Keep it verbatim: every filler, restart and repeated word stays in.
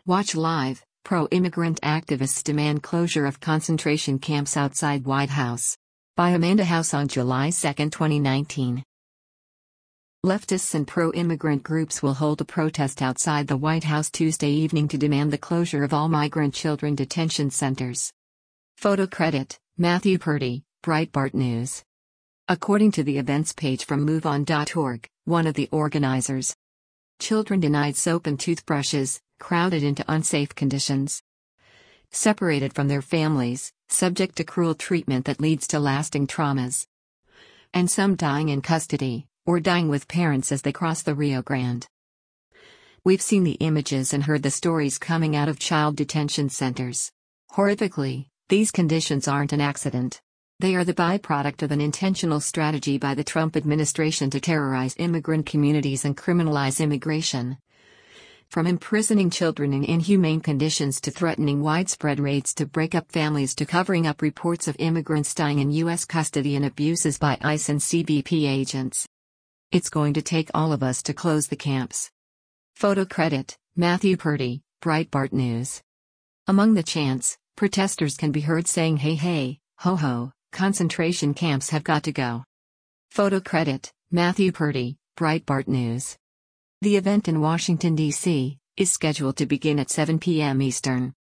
Watch live. Pro-immigrant activists demand closure of concentration camps outside White House. By Amanda House on July second, twenty nineteen. Leftists and pro-immigrant groups will hold a protest outside the White House Tuesday evening to demand the closure of all migrant children detention centers. Photo credit, Matthew Purdy, Breitbart News. According to the events page from move on dot org, one of the organizers. Children denied soap and toothbrushes, crowded into unsafe conditions. Separated from their families, subject to cruel treatment that leads to lasting traumas. And some dying in custody, or dying with parents as they cross the Rio Grande. We've seen the images and heard the stories coming out of child detention centers. Horrifically, these conditions aren't an accident. They are the byproduct of an intentional strategy by the Trump administration to terrorize immigrant communities and criminalize immigration. From imprisoning children in inhumane conditions to threatening widespread raids to break up families to covering up reports of immigrants dying in U S custody and abuses by ICE and C B P agents. It's going to take all of us to close the camps. Photo credit, Matthew Purdy, Breitbart News. Among the chants, protesters can be heard saying hey hey, ho ho, concentration camps have got to go. Photo credit, Matthew Purdy, Breitbart News. The event in Washington, D C, is scheduled to begin at seven p m Eastern.